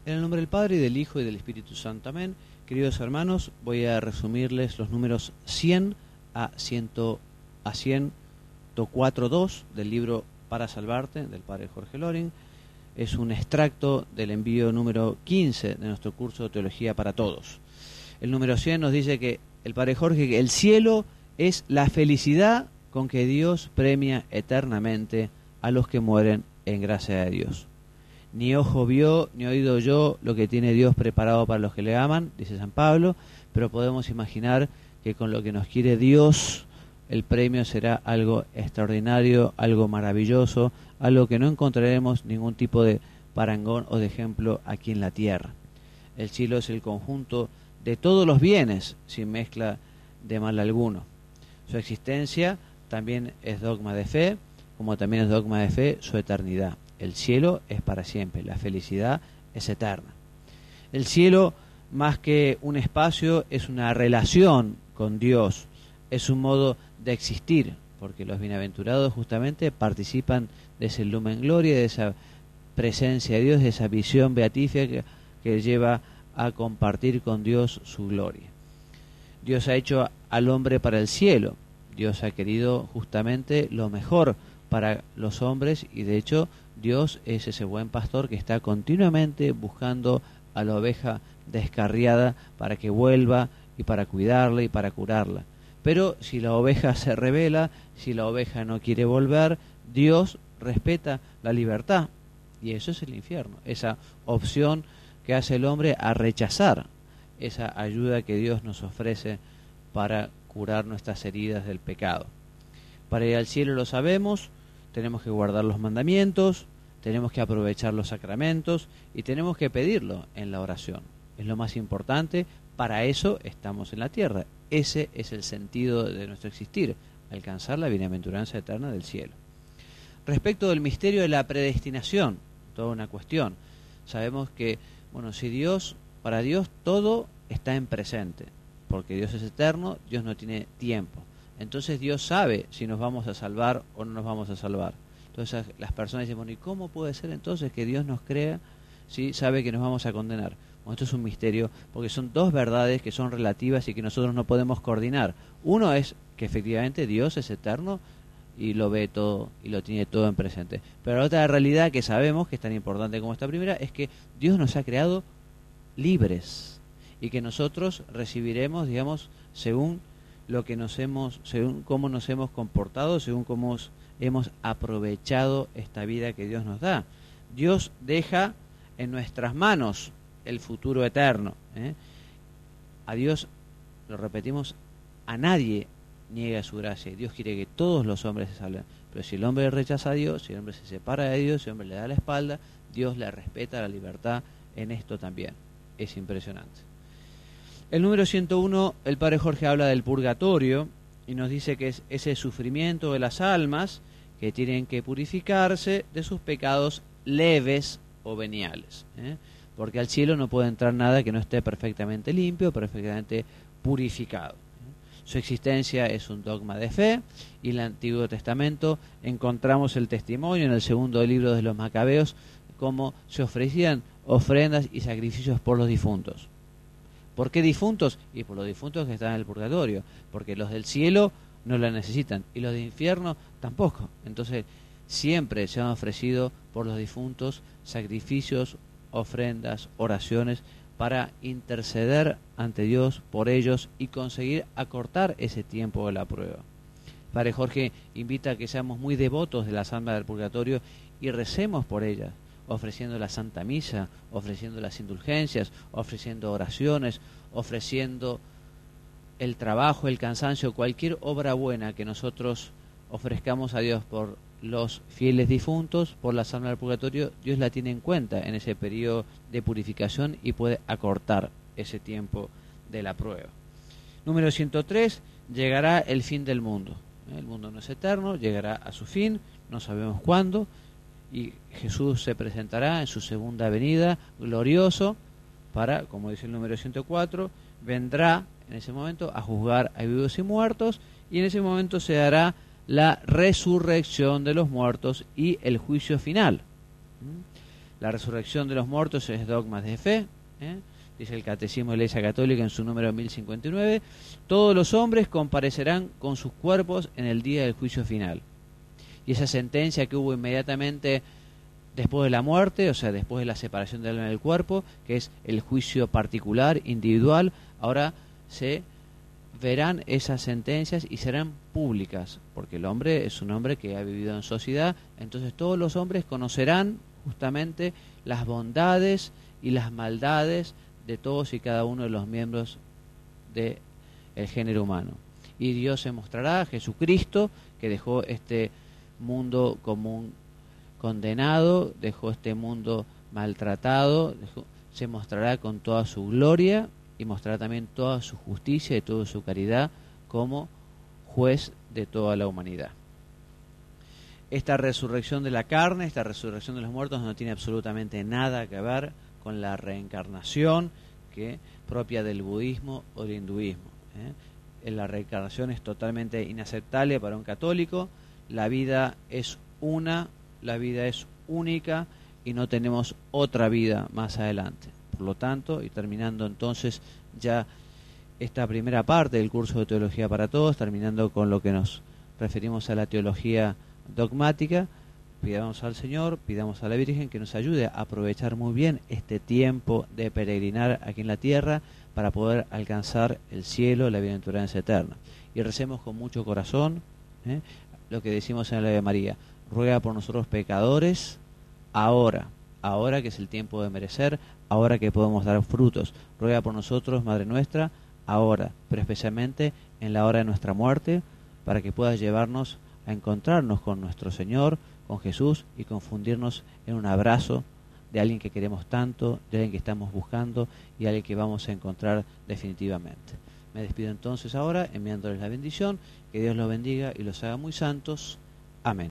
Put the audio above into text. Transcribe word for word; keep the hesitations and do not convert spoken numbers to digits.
En el nombre del Padre, y del Hijo, y del Espíritu Santo. Amén. Queridos hermanos, voy a resumirles los números cien a ciento cuatro punto dos del libro Para Salvarte, del Padre Jorge Loring. Es un extracto del envío número quince de nuestro curso de Teología para Todos. El número cien nos dice que el Padre Jorge, que el cielo es la felicidad con que Dios premia eternamente a los que mueren en gracia de Dios. Ni ojo vio, ni oído oyó lo que tiene Dios preparado para los que le aman, dice San Pablo, pero podemos imaginar que con lo que nos quiere Dios, el premio será algo extraordinario, algo maravilloso, algo que no encontraremos ningún tipo de parangón o de ejemplo aquí en la tierra. El cielo es el conjunto de todos los bienes, sin mezcla de mal alguno. Su existencia también es dogma de fe, como también es dogma de fe su eternidad. El cielo es para siempre, la felicidad es eterna. El cielo, más que un espacio, es una relación con Dios, es un modo de existir, porque los bienaventurados justamente participan de ese lumen gloria, de esa presencia de Dios, de esa visión beatífica que, que lleva a compartir con Dios su gloria. Dios ha hecho al hombre para el cielo, Dios ha querido justamente lo mejor para los hombres, y de hecho Dios es ese buen pastor que está continuamente buscando a la oveja descarriada para que vuelva y para cuidarla y para curarla. Pero si la oveja se rebela, si la oveja no quiere volver, Dios respeta la libertad, y eso es el infierno, esa opción que hace el hombre a rechazar esa ayuda que Dios nos ofrece para curar nuestras heridas del pecado. Para ir al cielo, lo sabemos, tenemos que guardar los mandamientos, tenemos que aprovechar los sacramentos y tenemos que pedirlo en la oración. Es lo más importante, para eso estamos en la tierra. Ese es el sentido de nuestro existir, alcanzar la bienaventuranza eterna del cielo. Respecto del misterio de la predestinación, toda una cuestión. Sabemos que, bueno, si Dios, para Dios todo está en presente, porque Dios es eterno, Dios no tiene tiempo. Entonces Dios sabe si nos vamos a salvar o no nos vamos a salvar. Entonces las personas dicen, bueno, ¿y cómo puede ser entonces que Dios nos crea si sabe que nos vamos a condenar? Bueno, esto es un misterio, porque son dos verdades que son relativas y que nosotros no podemos coordinar. Uno es que efectivamente Dios es eterno y lo ve todo y lo tiene todo en presente. Pero la otra realidad que sabemos, que es tan importante como esta primera, es que Dios nos ha creado libres y que nosotros recibiremos, digamos, según lo que nos hemos, según cómo nos hemos comportado, según cómo hemos aprovechado esta vida que Dios nos da. Dios deja en nuestras manos el futuro eterno, ¿eh? A Dios, lo repetimos, a nadie niega su gracia. Dios quiere que todos los hombres se salven. Pero si el hombre rechaza a Dios, si el hombre se separa de Dios, si el hombre le da la espalda, Dios le respeta la libertad en esto también. Es impresionante. El número ciento uno, el Padre Jorge habla del purgatorio y nos dice que es ese sufrimiento de las almas que tienen que purificarse de sus pecados leves o veniales, ¿eh? Porque al cielo no puede entrar nada que no esté perfectamente limpio, perfectamente purificado. Su existencia es un dogma de fe, y en el Antiguo Testamento encontramos el testimonio en el segundo libro de los Macabeos, cómo se ofrecían ofrendas y sacrificios por los difuntos. ¿Por qué difuntos? Y por los difuntos que están en el purgatorio, porque los del cielo no la necesitan y los del infierno tampoco. Entonces siempre se han ofrecido por los difuntos sacrificios, ofrendas, oraciones para interceder ante Dios por ellos y conseguir acortar ese tiempo de la prueba. Padre Jorge invita a que seamos muy devotos de las almas del purgatorio y recemos por ellas, ofreciendo la Santa Misa, ofreciendo las indulgencias, ofreciendo oraciones, ofreciendo el trabajo, el cansancio, cualquier obra buena que nosotros ofrezcamos a Dios por los fieles difuntos, por las almas del purgatorio. Dios la tiene en cuenta en ese periodo de purificación y puede acortar ese tiempo de la prueba. Número ciento tres, llegará el fin del mundo. El mundo no es eterno, llegará a su fin, no sabemos cuándo, y Jesús se presentará en su segunda venida, glorioso, para, como dice el número ciento cuatro, vendrá en ese momento a juzgar a vivos y muertos, y en ese momento se dará la resurrección de los muertos y el juicio final. La resurrección de los muertos es dogma de fe, ¿eh? Dice el Catecismo de la Iglesia Católica en su número mil cincuenta y nueve, todos los hombres comparecerán con sus cuerpos en el día del juicio final. Y esa sentencia que hubo inmediatamente después de la muerte, o sea, después de la separación del alma del cuerpo, que es el juicio particular, individual, ahora se verán esas sentencias y serán públicas, porque el hombre es un hombre que ha vivido en sociedad, entonces todos los hombres conocerán justamente las bondades y las maldades de todos y cada uno de los miembros del género humano. Y Dios se mostrará, Jesucristo, que dejó este mundo común condenado, dejó este mundo maltratado, dejó, se mostrará con toda su gloria y mostrará también toda su justicia y toda su caridad como juez de toda la humanidad. Esta resurrección de la carne, esta resurrección de los muertos no tiene absolutamente nada que ver con la reencarnación que propia del budismo o del hinduismo, ¿eh? La reencarnación es totalmente inaceptable para un católico. La vida es una, la vida es única y no tenemos otra vida más adelante. Por lo tanto, y terminando entonces ya esta primera parte del curso de Teología para Todos, terminando con lo que nos referimos a la teología dogmática, pidamos al Señor, pidamos a la Virgen que nos ayude a aprovechar muy bien este tiempo de peregrinar aquí en la tierra para poder alcanzar el cielo, la bienaventuranza eterna. Y recemos con mucho corazón, ¿eh? lo que decimos en la Ave María: ruega por nosotros pecadores, ahora, ahora que es el tiempo de merecer, ahora que podemos dar frutos. Ruega por nosotros, Madre nuestra, ahora, pero especialmente en la hora de nuestra muerte, para que puedas llevarnos a encontrarnos con nuestro Señor, con Jesús, y confundirnos en un abrazo de alguien que queremos tanto, de alguien que estamos buscando y alguien que vamos a encontrar definitivamente. Me despido entonces ahora enviándoles la bendición, que Dios los bendiga y los haga muy santos. Amén.